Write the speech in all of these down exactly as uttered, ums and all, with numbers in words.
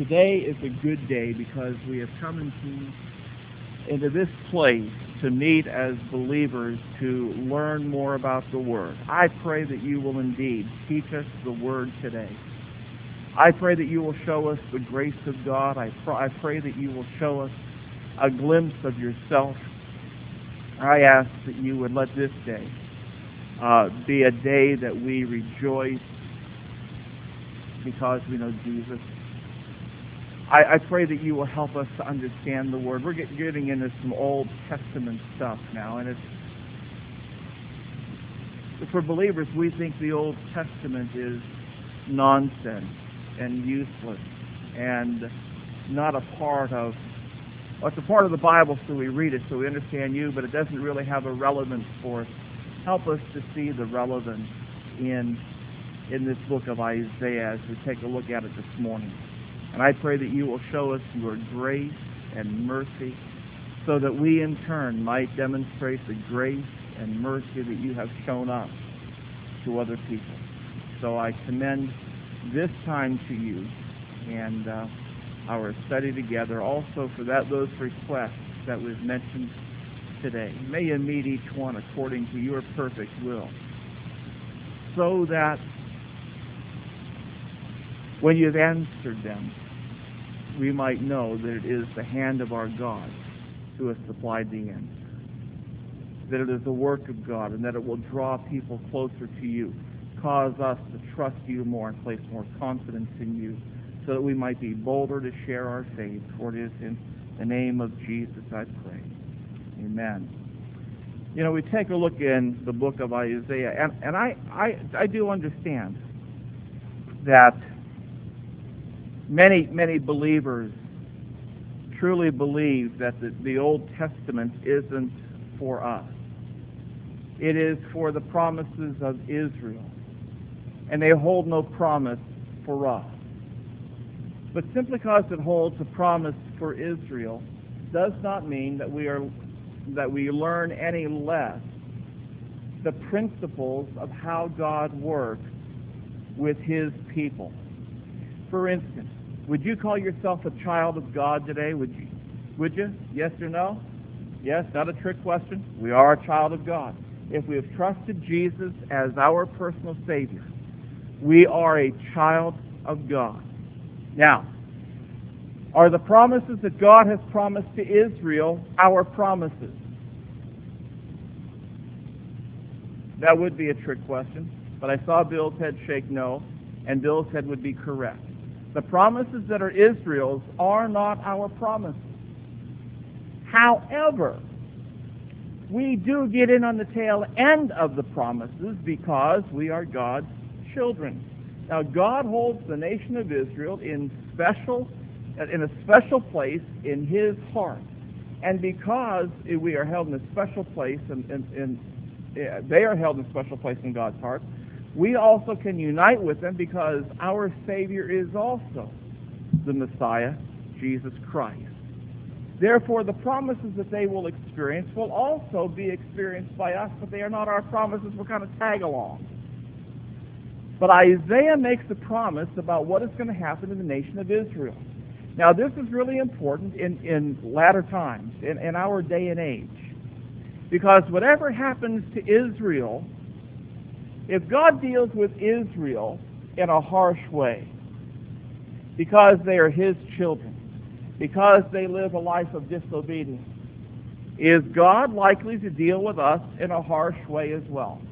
today is a good day because we have come into, into this place to meet as believers to learn more about the Word. I pray that you will indeed teach us the Word today. I pray that you will show us the grace of God. I, pr- I pray that you will show us a glimpse of yourself. I ask that you would let this day uh, be a day that we rejoice because we know Jesus. I, I pray that you will help us to understand the Word. We're get, getting into some Old Testament stuff now, and it's for believers, we think the Old Testament is nonsense and useless and not a part of, well, it's a part of the Bible, so we read it, so we understand you, but it doesn't really have a relevance for us. Help us to see the relevance in in this book of Isaiah as we take a look at it this morning. And I pray that you will show us your grace and mercy so that we in turn might demonstrate the grace and mercy that you have shown us to other people. So I commend this time to you and uh, our study together, also for that those requests that we've mentioned today. May you meet each one according to your perfect will, so that when you've answered them, we might know that it is the hand of our God who has supplied the answer, that it is the work of God, and that it will draw people closer to you, cause us to trust you more and place more confidence in you, so that we might be bolder to share our faith. For it is in the name of Jesus I pray. Amen. You know, we take a look in the book of Isaiah, and, and I, I, I do understand that many, many believers truly believe that the, the Old Testament isn't for us. It is for the promises of Israel, and they hold no promise for us. But simply because it holds a promise for Israel does not mean that we are that we learn any less the principles of how God works with his people. For instance, would you call yourself a child of God today? Would you? Would you? Yes or no? Yes, not a trick question. We are a child of God. If we have trusted Jesus as our personal Savior, we are a child of God. Now, are the promises that God has promised to Israel our promises? That would be a trick question, but I saw Bill's head shake no, and Bill's head would be correct. The promises that are Israel's are not our promises. However, we do get in on the tail end of the promises because we are God's children. Now, God holds the nation of Israel in special, in a special place in his heart. And because we are held in a special place, and, and, and they are held in a special place in God's heart, we also can unite with them because our Savior is also the Messiah, Jesus Christ. Therefore, the promises that they will experience will also be experienced by us, but they are not our promises. We're kind of tag along. But Isaiah makes a promise about what is going to happen to the nation of Israel. Now, this is really important in, in latter times, in, in our day and age. Because whatever happens to Israel, if God deals with Israel in a harsh way, because they are his children, because they live a life of disobedience, is God likely to deal with us in a harsh way as well?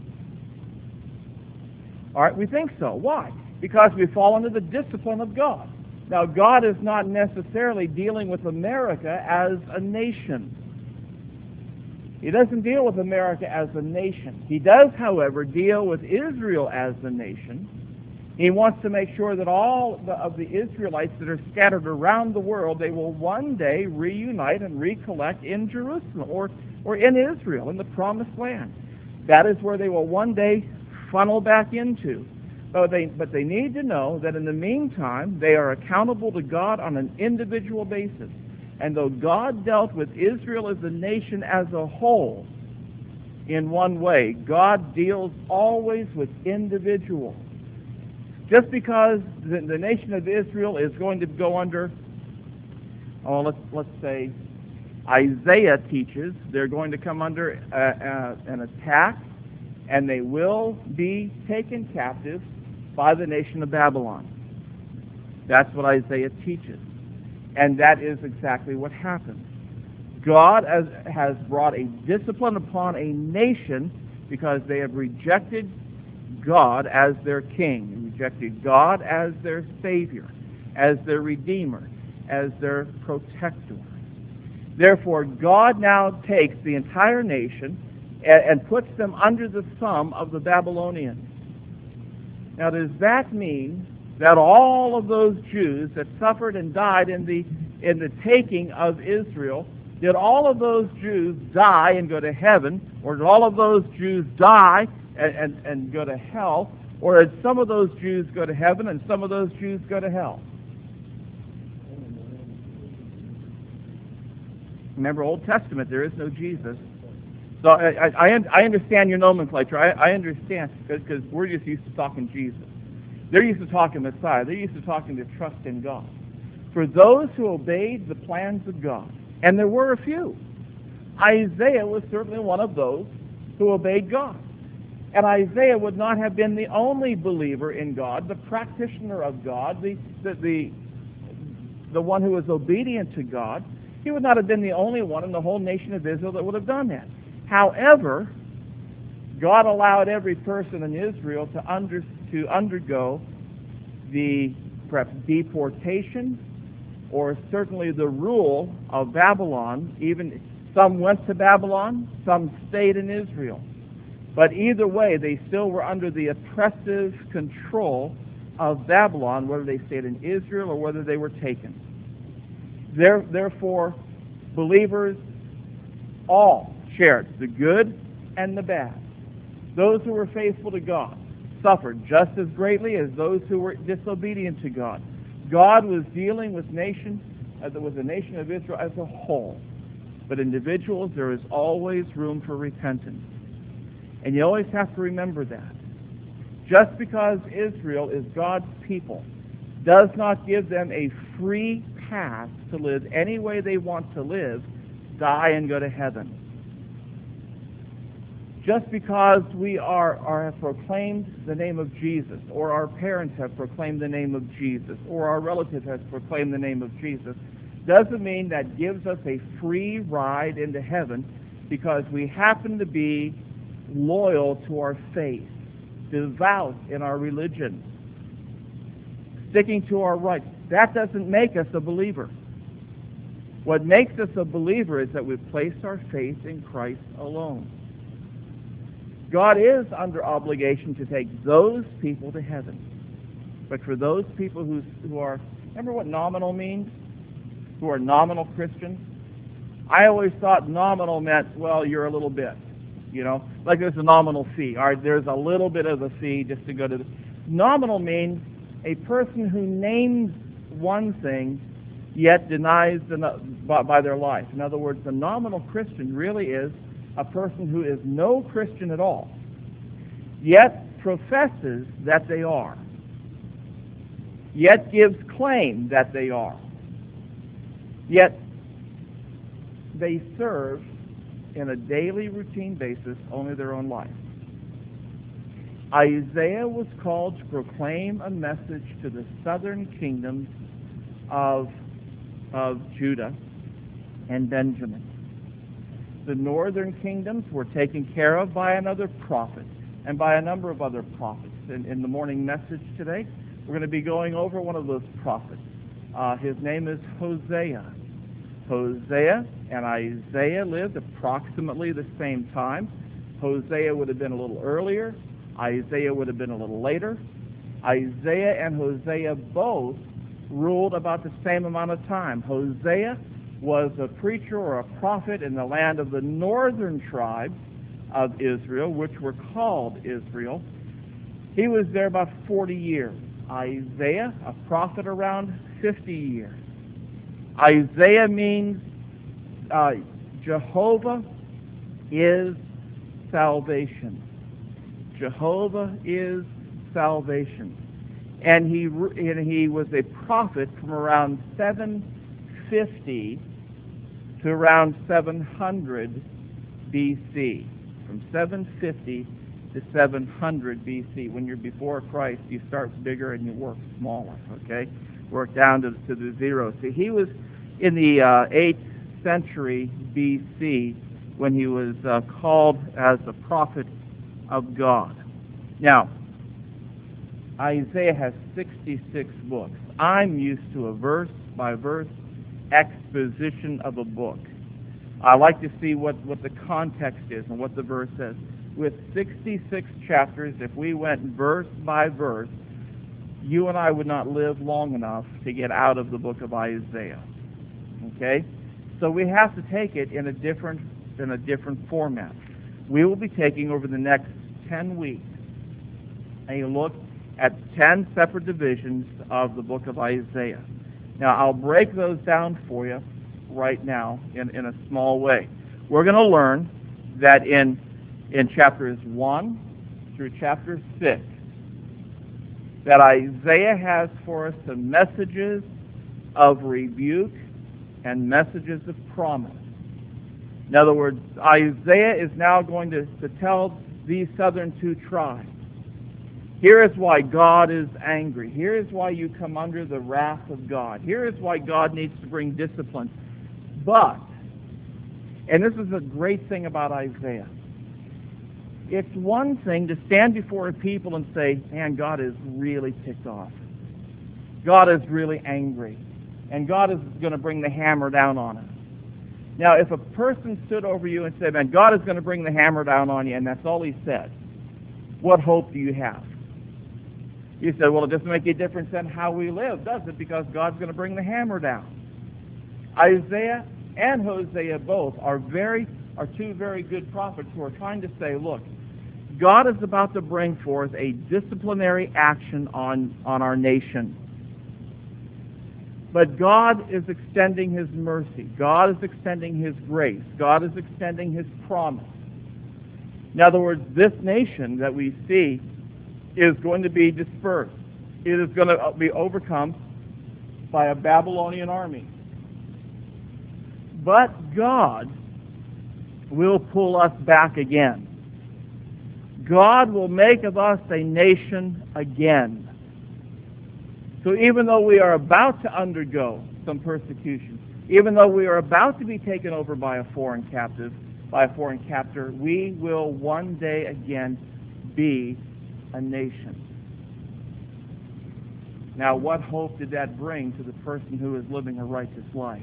All right, we think so. Why? Because we fall under the discipline of God. Now, God is not necessarily dealing with America as a nation. He doesn't deal with America as a nation. He does, however, deal with Israel as a nation. He wants to make sure that all the, of the Israelites that are scattered around the world, they will one day reunite and recollect in Jerusalem or, or in Israel, in the promised land. That is where they will one day funnel back into. But they, but they need to know that in the meantime, they are accountable to God on an individual basis. And though God dealt with Israel as a nation as a whole in one way, God deals always with individuals. Just because the, the nation of Israel is going to go under, oh, let's, let's say, Isaiah teaches they're going to come under uh, uh, an attack, and they will be taken captive by the nation of Babylon. That's what Isaiah teaches. And that is exactly what happened. God has, has brought a discipline upon a nation because they have rejected God as their king, rejected God as their savior, as their redeemer, as their protector. Therefore, God now takes the entire nation and, and puts them under the thumb of the Babylonians. Now, does that mean that all of those Jews that suffered and died in the in the taking of Israel, did all of those Jews die and go to heaven, or did all of those Jews die and, and, and go to hell, or did some of those Jews go to heaven and some of those Jews go to hell? Remember, Old Testament, there is no Jesus. So I, I, I understand your nomenclature. I, I understand, because we're just used to talking Jesus. They're used to talking Messiah. They're used to talking to trust in God. For those who obeyed the plans of God, and there were a few, Isaiah was certainly one of those who obeyed God. And Isaiah would not have been the only believer in God, the practitioner of God, the, the, the, the one who was obedient to God. He would not have been the only one in the whole nation of Israel that would have done that. However, God allowed every person in Israel to, under, to undergo the perhaps deportation or certainly the rule of Babylon. Even some went to Babylon, some stayed in Israel. But either way, they still were under the oppressive control of Babylon, whether they stayed in Israel or whether they were taken. There, therefore, believers all shared the good and the bad. Those who were faithful to God suffered just as greatly as those who were disobedient to God. God was dealing with nation, uh, with the nation of Israel as a whole. But individuals, there is always room for repentance. And you always have to remember that. Just because Israel is God's people does not give them a free path to live any way they want to live, die and go to heaven. Just because we are, are have proclaimed the name of Jesus, or our parents have proclaimed the name of Jesus, or our relative has proclaimed the name of Jesus, doesn't mean that gives us a free ride into heaven because we happen to be loyal to our faith, devout in our religion, sticking to our rights. That doesn't make us a believer. What makes us a believer is that we've placed our faith in Christ alone. God is under obligation to take those people to heaven. But for those people who, who are, remember what nominal means? Who are nominal Christians? I always thought nominal meant, well, you're a little bit. You know, like there's a nominal fee. All right, there's a little bit of a fee just to go to the... Nominal means a person who names one thing yet denies the, by, by their life. In other words, the nominal Christian really is a person who is no Christian at all, yet professes that they are, yet gives claim that they are, yet they serve in a daily routine basis only their own life. Isaiah was called to proclaim a message to the southern kingdoms of, of Judah and Benjamin. The northern kingdoms were taken care of by another prophet and by a number of other prophets. In, in the morning message today, we're going to be going over one of those prophets. Uh, his name is Hosea. Hosea and Isaiah lived approximately the same time. Hosea would have been a little earlier. Isaiah would have been a little later. Isaiah and Hosea both ruled about the same amount of time. Hosea was a preacher or a prophet in the land of the northern tribes of Israel, which were called Israel. He was there about forty years. Isaiah, a prophet, around fifty years. Isaiah means uh, Jehovah is salvation. Jehovah is salvation. and he and he was a prophet from around seven fifty to around seven hundred B C. From seven fifty to seven hundred B C. When you're before Christ, you start bigger and you work smaller. Okay, work down to, to the zero. See, he was in the uh, eighth century B C when he was uh, called as a prophet of God. Now, Isaiah has sixty-six books. I'm used to a verse-by-verse exposition of a book. I like to see what, what the context is and what the verse says. With sixty-six chapters, if we went verse by verse, you and I would not live long enough to get out of the book of Isaiah. Okay? So we have to take it in a different in a different format. We will be taking over the next ten weeks a look at ten separate divisions of the book of Isaiah. Now, I'll break those down for you right now in, in a small way. We're going to learn that in, in chapters one through chapter six, that Isaiah has for us some messages of rebuke and messages of promise. In other words, Isaiah is now going to, to tell these southern two tribes, here is why God is angry. Here is why you come under the wrath of God. Here is why God needs to bring discipline. But, and this is a great thing about Isaiah, it's one thing to stand before a people and say, man, God is really ticked off. God is really angry. And God is going to bring the hammer down on us. Now, if a person stood over you and said, man, God is going to bring the hammer down on you, and that's all he said, what hope do you have? You said, well, it doesn't make a difference in how we live, does it? Because God's going to bring the hammer down. Isaiah and Hosea both are very are two very good prophets who are trying to say, look, God is about to bring forth a disciplinary action on, on our nation. But God is extending his mercy. God is extending his grace. God is extending his promise. In other words, this nation that we see is going to be dispersed. It is going to be overcome by a Babylonian army. But God will pull us back again. God will make of us a nation again. So even though we are about to undergo some persecution, even though we are about to be taken over by a foreign captive, by a foreign captor, we will one day again be a nation. Now, what hope did that bring to the person who is living a righteous life?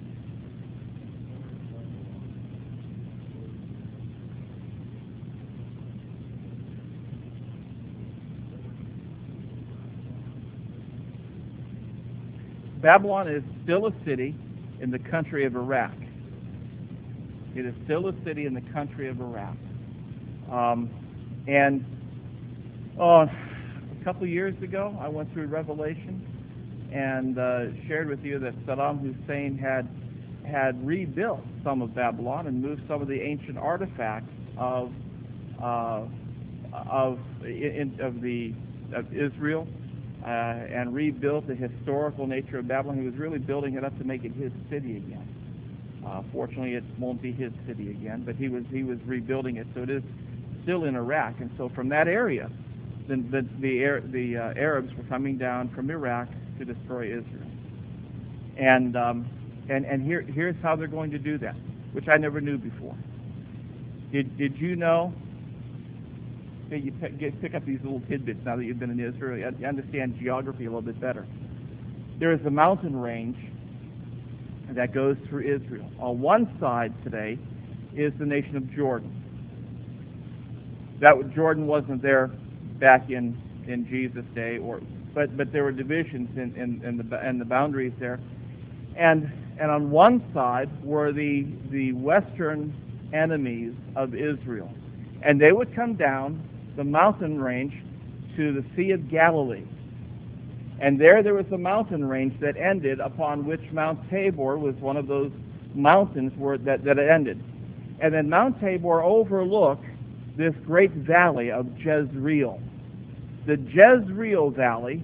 Babylon is still a city in the country of Iraq. It is still a city in the country of Iraq. Um, and oh, a couple of years ago, I went through Revelation and uh, shared with you that Saddam Hussein had had rebuilt some of Babylon and moved some of the ancient artifacts of uh, of in, of the of Israel. Uh, and rebuilt the historical nature of Babylon. He was really building it up to make it his city again. Uh, fortunately, it won't be his city again, but he was he was rebuilding it, so it is still in Iraq. And so from that area, the the the, the uh, Arabs were coming down from Iraq to destroy Israel. And um, and and here here's how they're going to do that, which I never knew before. Did did you know? You pick, pick up these little tidbits now that you've been in Israel. You understand geography a little bit better. There is a mountain range that goes through Israel. On one side today is the nation of Jordan. That Jordan wasn't there back in, in Jesus' day, or but but there were divisions in, in, in the in the boundaries there. And and on one side were the the western enemies of Israel, and they would come down the mountain range to the Sea of Galilee. And there there was a mountain range that ended, upon which Mount Tabor was one of those mountains where that, that it ended. And then Mount Tabor overlooked this great valley of Jezreel. The Jezreel Valley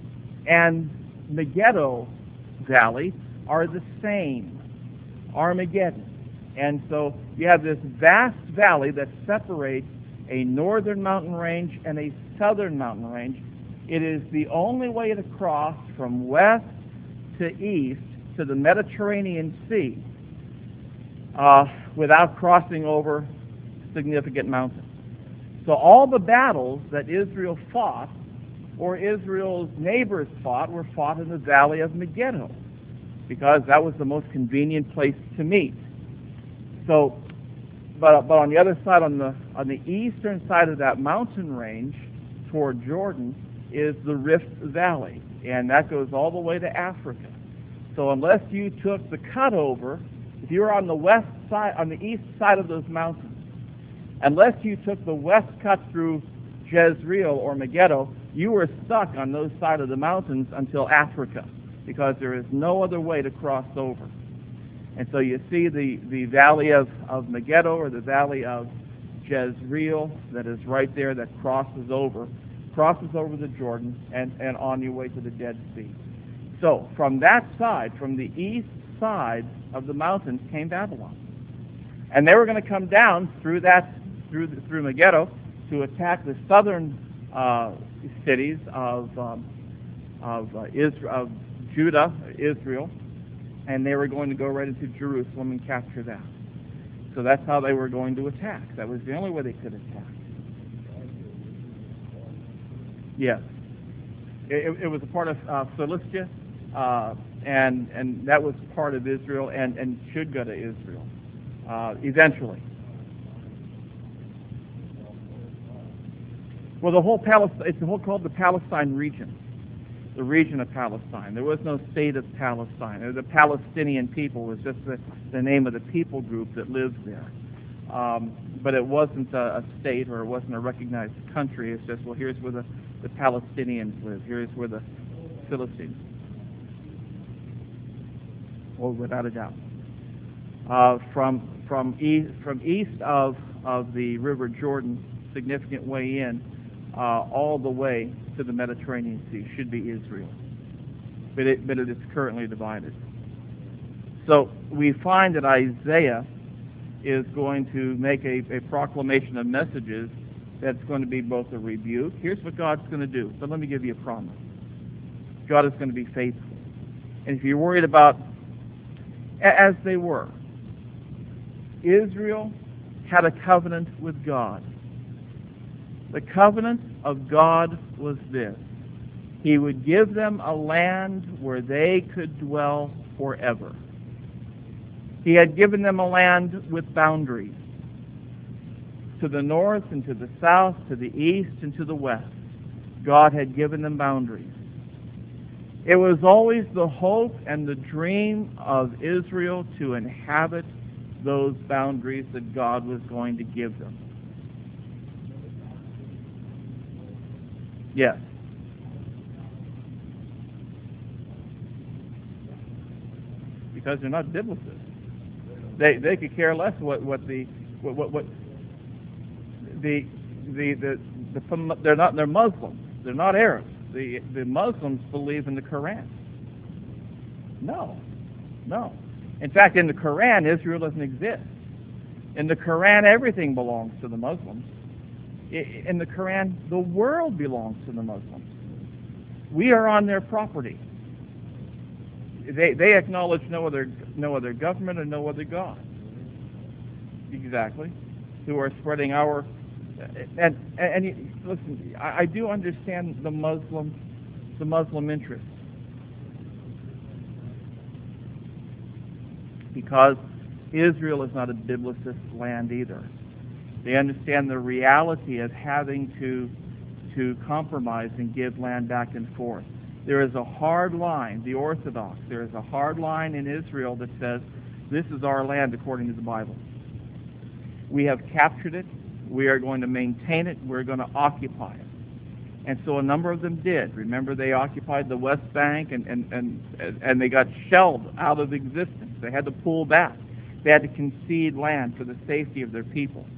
and Megiddo Valley are the same, Armageddon. And so you have this vast valley that separates a northern mountain range and a southern mountain range. It is the only way to cross from west to east to the Mediterranean Sea uh, without crossing over significant mountains. So all the battles that Israel fought, or Israel's neighbors fought, were fought in the valley of Megiddo, because that was the most convenient place to meet. So, but, but on the other side, on the on the eastern side of that mountain range toward Jordan, is the Rift Valley, and that goes all the way to Africa. So unless you took the cutover, if you were on the west side, on the east side of those mountains, unless you took the west cut through Jezreel or Megiddo, you were stuck on those side of the mountains until Africa, because there is no other way to cross over. And so you see the, the valley of, of Megiddo, or the valley of Jezreel, that is right there, that crosses over, crosses over the Jordan, and, and on your way to the Dead Sea. So from that side, from the east side of the mountains, came Babylon. And they were going to come down through that, through, through Megiddo, to attack the southern uh, cities of, um, of, uh, Israel, of Judah, Israel, and they were going to go right into Jerusalem and capture that. So that's how they were going to attack. That was the only way they could attack. Yes. It, it was a part of uh, Philistia, uh, and and that was part of Israel, and, and should go to Israel uh, eventually. Well, the whole Palestine, it's the whole called the Palestine region, the region of Palestine. There was no state of Palestine. The Palestinian people was just the, the name of the people group that lived there. Um, but it wasn't a, a state, or it wasn't a recognized country. It's just, well, here's where the, the Palestinians live. Here's where the Philistines. Well, without a doubt. Uh, from from east from east of of the River Jordan, significant way in, uh, all the way to the Mediterranean Sea should be Israel, but it but it is currently divided. So we find that Isaiah is going to make a, a proclamation of messages that's going to be both a rebuke. Here's what God's going to do, but let me give you a promise. God is going to be faithful. And if you're worried about, as they were, Israel had a covenant with God. The covenant of God was this: He would give them a land where they could dwell forever. He had given them a land with boundaries, to the north and to the south, to the east and to the west. God had given them boundaries. It was always the hope and the dream of Israel to inhabit those boundaries that God was going to give them. Yes. Because they're not biblicists. They they could care less what what the what what, what the, the the the they're not they're Muslims. They're not Arabs. The the Muslims believe in the Quran. No, no. In fact, in the Quran, Israel doesn't exist. In the Quran, everything belongs to the Muslims. In the Quran, the world belongs to the Muslims. We are on their property. They they acknowledge no other no other government and no other God. Exactly. Who are spreading our and and, and listen, I, I do understand the Muslim the Muslim interest, because Israel is not a biblicist land either. They understand the reality of having to to compromise and give land back and forth. There is a hard line, the Orthodox, there is a hard line in Israel that says, this is our land according to the Bible. We have captured it, we are going to maintain it, we're going to occupy it. And so a number of them did. Remember, they occupied the West Bank, and, and, and, and they got shelled out of existence. They had to pull back. They had to concede land for the safety of their people.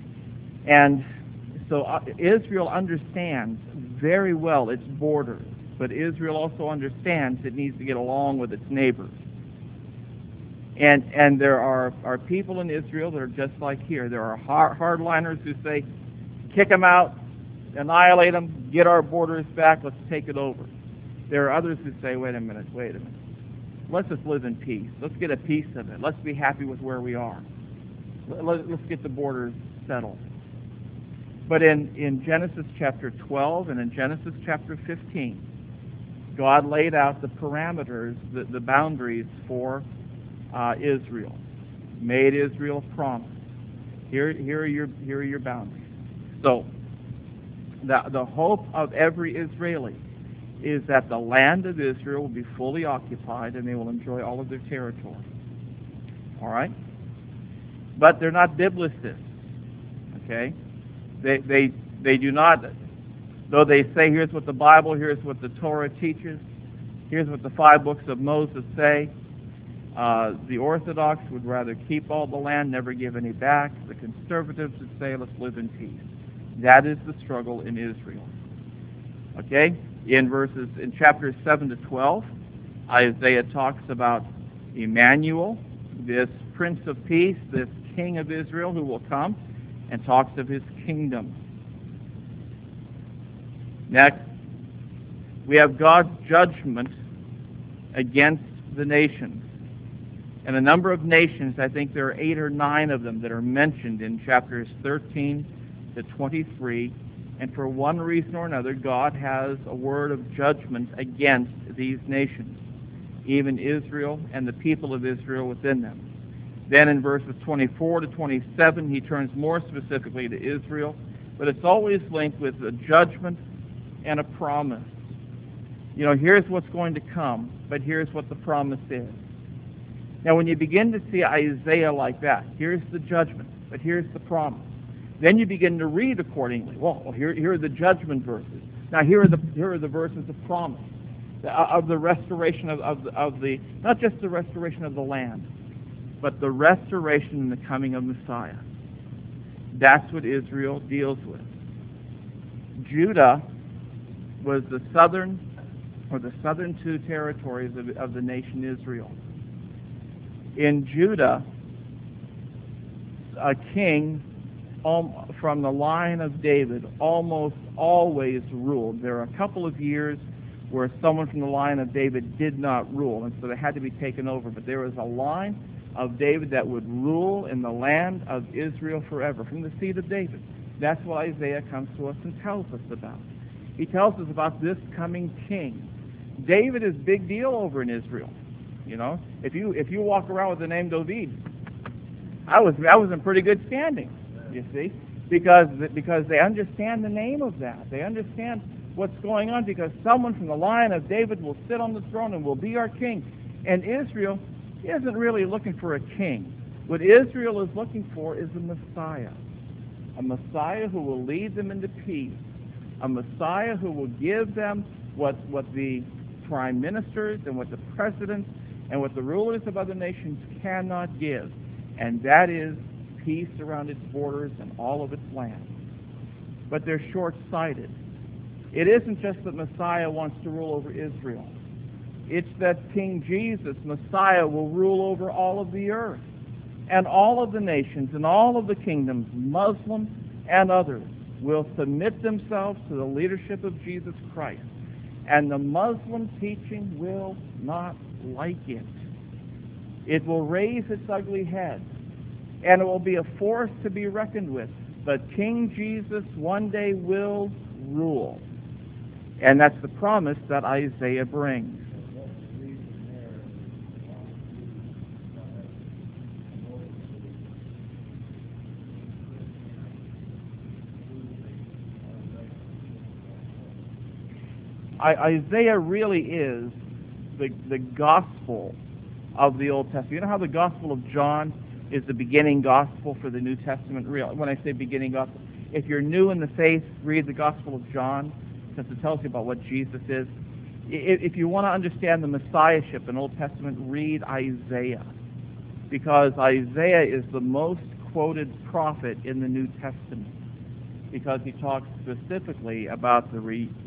And so uh, Israel understands very well its borders. but Israel also understands it needs to get along with its neighbors. And and there are, are people in Israel that are just like here. There are hard, hardliners who say, kick them out, annihilate them, get our borders back, let's take it over. There are others who say, wait a minute, wait a minute. Let's just live in peace. Let's get a piece of it. Let's be happy with where we are. Let's get the borders settled. But in, in Genesis chapter twelve and in Genesis chapter fifteen, God laid out the parameters, the, the boundaries for uh, Israel. Made Israel a promise. Here, here, are your, here are your boundaries. So, the, the hope of every Israeli is that the land of Israel will be fully occupied and they will enjoy all of their territory. All right? But they're not biblicists. Okay? They, they, they do not, though they say, here's what the Bible, here's what the Torah teaches, here's what the five books of Moses say. Uh, the Orthodox would rather keep all the land, never give any back. The conservatives would say, let's live in peace. That is the struggle in Israel. Okay? In verses, in chapters seven to twelve, Isaiah talks about Emmanuel, this Prince of Peace, this King of Israel who will come, and talks of his kingdom. Next, we have God's judgment against the nations. And a number of nations, I think there are eight or nine of them that are mentioned in chapters thirteen to twenty-three. And for one reason or another, God has a word of judgment against these nations, even Israel and the people of Israel within them. Then in verses twenty-four to twenty-seven, he turns more specifically to Israel, but it's always linked with a judgment and a promise. You know, here's what's going to come, but here's what the promise is. Now, when you begin to see Isaiah like that, here's the judgment, but here's the promise. Then you begin to read accordingly. Well, here, here are the judgment verses. Now, here are the here are the verses of promise, of the restoration of, of, the, of the, not just the restoration of the land, but the restoration and the coming of Messiah. That's what Israel deals with. Judah was the southern, or the southern two territories of, of the nation Israel. In Judah, a king from the line of David almost always ruled. There are a couple of years where someone from the line of David did not rule, and so they had to be taken over. But there was a line of David that would rule in the land of Israel forever, from the seed of David. That's what Isaiah comes to us and tells us about. He tells us about this coming king. David is a big deal over in Israel. You know, if you if you walk around with the name David, I was I was in pretty good standing. You see, because because they understand the name of that. They understand what's going on, because someone from the line of David will sit on the throne and will be our king. And Israel isn't really looking for a king. What Israel is looking for is a Messiah. A Messiah who will lead them into peace. A Messiah who will give them what, what the prime ministers and what the presidents and what the rulers of other nations cannot give. And that is peace around its borders and all of its land. But they're short-sighted. It isn't just that Messiah wants to rule over Israel. It's that King Jesus, Messiah, will rule over all of the earth. And all of the nations and all of the kingdoms, Muslim and others, will submit themselves to the leadership of Jesus Christ. And the Muslim teaching will not like it. It will raise its ugly head, and it will be a force to be reckoned with. But King Jesus one day will rule. And that's the promise that Isaiah brings. Isaiah really is the, the gospel of the Old Testament. You know how the Gospel of John is the beginning gospel for the New Testament? When I say beginning gospel, if you're new in the faith, read the Gospel of John, since it tells you about what Jesus is. If you want to understand the Messiahship in Old Testament, read Isaiah, because Isaiah is the most quoted prophet in the New Testament, because he talks specifically about the re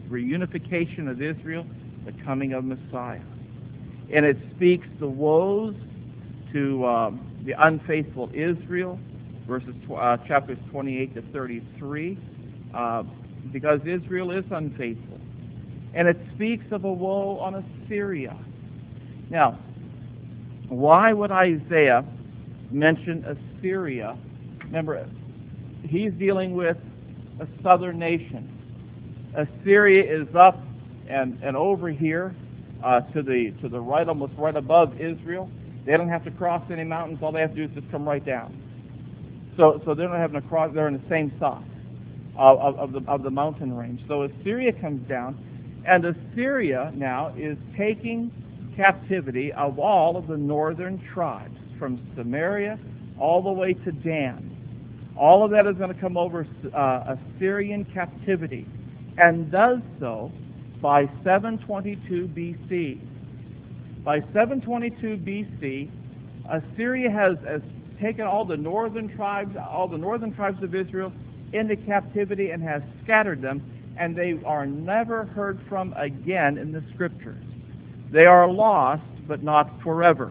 reunification of Israel, the coming of Messiah. And it speaks the woes to um, the unfaithful Israel, verses uh, chapters twenty-eight to thirty-three, uh, because Israel is unfaithful. And it speaks of a woe on Assyria. Now, why would Isaiah mention Assyria? Remember, he's dealing with a southern nation. Assyria is up and, and over here uh, to the to the right, almost right above Israel. They don't have to cross any mountains. All they have to do is just come right down. So so they're not having to cross. They're on the same side of, of, of the of the mountain range. So Assyria comes down, and Assyria now is taking captivity of all of the northern tribes, from Samaria all the way to Dan. All of that is going to come over uh, Assyrian captivity, and does so by seven twenty-two B C. By seven twenty-two B C, Assyria has, has taken all the northern tribes, all the northern tribes of Israel into captivity and has scattered them, and they are never heard from again in the Scriptures. They are lost, but not forever.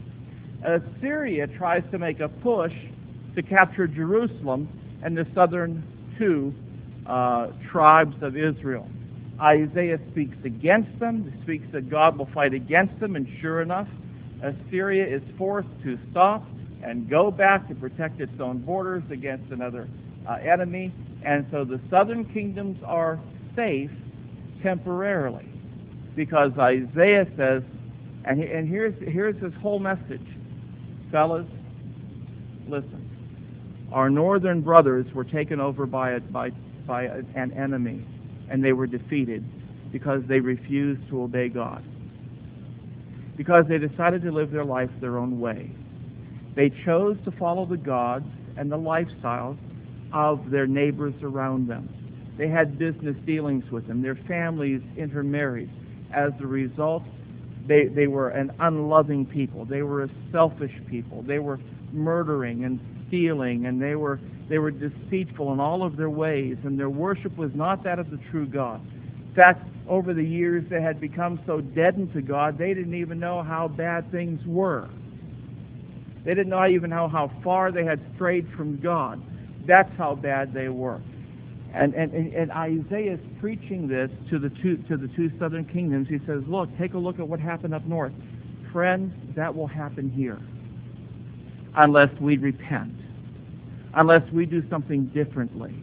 Assyria tries to make a push to capture Jerusalem and the southern two uh, tribes of Israel. Isaiah speaks against them. He speaks that God will fight against them, and sure enough, Assyria is forced to stop and go back to protect its own borders against another uh, enemy. And so the southern kingdoms are safe temporarily, because Isaiah says, and, he, and here's, here's his whole message. Fellas, listen. Our northern brothers were taken over by, a, by, by a, an enemy, and they were defeated because they refused to obey God, because they decided to live their life their own way. They chose to follow the gods and the lifestyles of their neighbors around them. They had business dealings with them. Their families intermarried. As a result, they, they were an unloving people. They were a selfish people. They were murdering and stealing, and they were they were deceitful in all of their ways, and their worship was not that of the true God. In fact, over the years, they had become so deadened to God, they didn't even know how bad things were. They didn't know even how, how far they had strayed from God. That's how bad they were. And, and, and Isaiah is preaching this to the two to the two southern kingdoms. He says, look, take a look at what happened up north. Friends, that will happen here, unless we repent, unless we do something differently.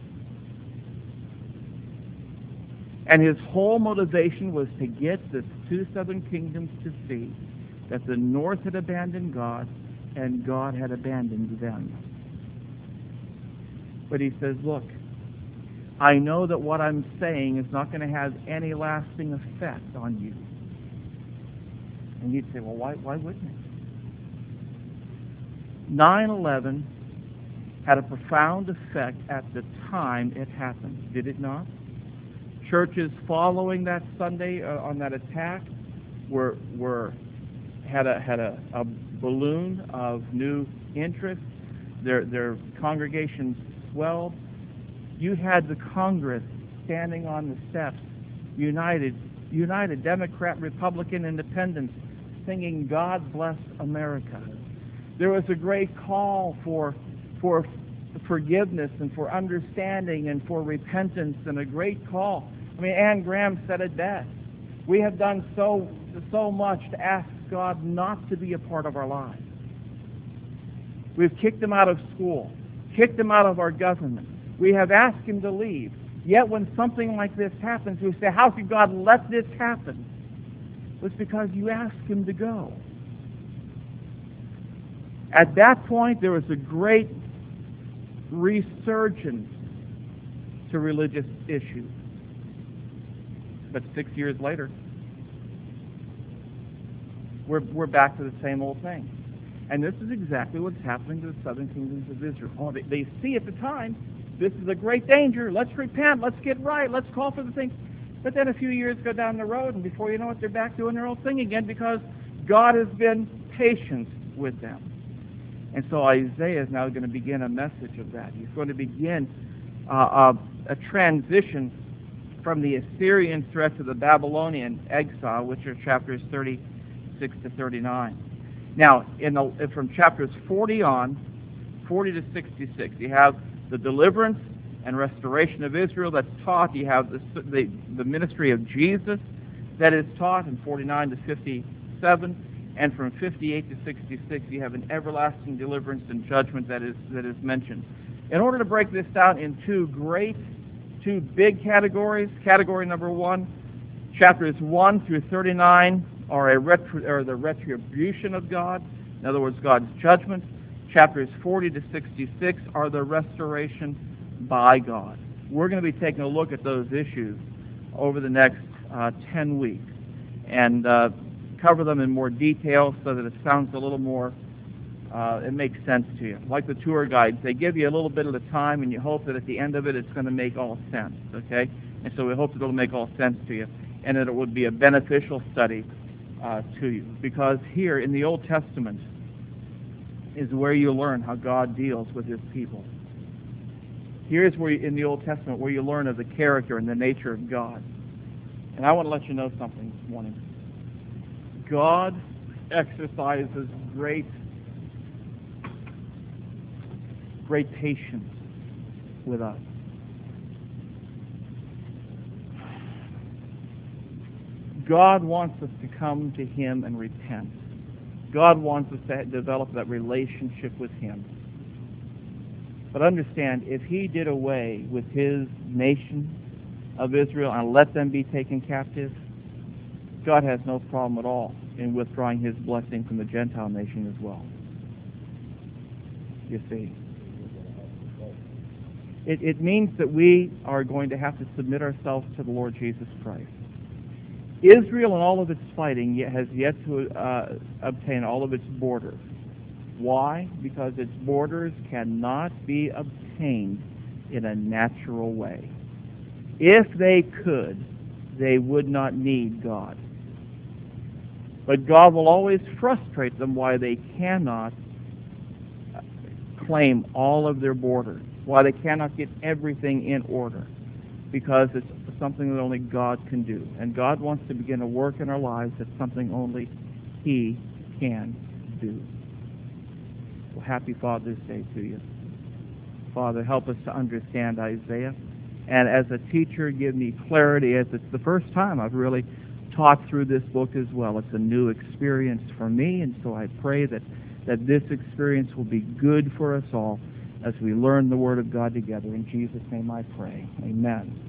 And his whole motivation was to get the two southern kingdoms to see that the north had abandoned God and God had abandoned them. But he says, look, I know that what I'm saying is not going to have any lasting effect on you. And you'd say, well, why, why wouldn't it? nine eleven had a profound effect at the time it happened, did it not? Churches following that Sunday uh, on that attack were were had a had a, a balloon of new interest. Their their congregations swelled. You had the Congress standing on the steps, united, united, Democrat, Republican, Independents, singing "God Bless America." There was a great call for for forgiveness and for understanding and for repentance, and a great call. I mean, Anne Graham said it best. We have done so so much to ask God not to be a part of our lives. We've kicked him out of school, kicked him out of our government. We have asked him to leave. Yet when something like this happens, we say, how could God let this happen? It's because you asked him to go. At that point, there was a great resurgence to religious issues. But six years later, we're, we're back to the same old thing. And this is exactly what's happening to the southern kingdoms of Israel. Oh, they, they see at the time, this is a great danger. Let's repent. Let's get right. Let's call for the thing. But then a few years go down the road, and before you know it, they're back doing their own thing again, because God has been patient with them. And so Isaiah is now going to begin a message of that. He's going to begin uh, a, a transition from the Assyrian threat to the Babylonian exile, which are chapters thirty-six to thirty-nine. Now, in the, from chapters forty on, forty to sixty-six, you have the deliverance and restoration of Israel that's taught. You have the, the, the ministry of Jesus that is taught in forty-nine to fifty-seven. And from fifty-eight to sixty-six, you have an everlasting deliverance and judgment that is that is mentioned. In order to break this down in two great, two big categories, category number one, chapters one through thirty-nine are a retri- or the retribution of God. In other words, God's judgment. Chapters forty to sixty-six are the restoration by God. We're going to be taking a look at those issues over the next uh, ten weeks. And uh, cover them in more detail so that it sounds a little more, uh, it makes sense to you. Like the tour guides, they give you a little bit at a time and you hope that at the end of it it's going to make all sense, okay? And so we hope that it'll make all sense to you and that it would be a beneficial study uh, to you. Because here in the Old Testament is where you learn how God deals with his people. Here's where you, in the Old Testament where you learn of the character and the nature of God. And I want to let you know something this morning. God exercises great, great patience with us. God wants us to come to him and repent. God wants us to develop that relationship with him. But understand, if he did away with his nation of Israel and let them be taken captive, God has no problem at all in withdrawing his blessing from the Gentile nation as well. You see. It, it means that we are going to have to submit ourselves to the Lord Jesus Christ. Israel and all of its fighting yet has yet to uh, obtain all of its borders. Why? Because its borders cannot be obtained in a natural way. If they could, they would not need God. But God will always frustrate them why they cannot claim all of their borders, why they cannot get everything in order, because it's something that only God can do. And God wants to begin a work in our lives that's something only he can do. Well, happy Father's Day to you. Father, help us to understand Isaiah. And as a teacher, give me clarity, as it's the first time I've really taught through this book as well. It's a new experience for me, and so I pray that, that this experience will be good for us all as we learn the Word of God together. In Jesus' name I pray. Amen.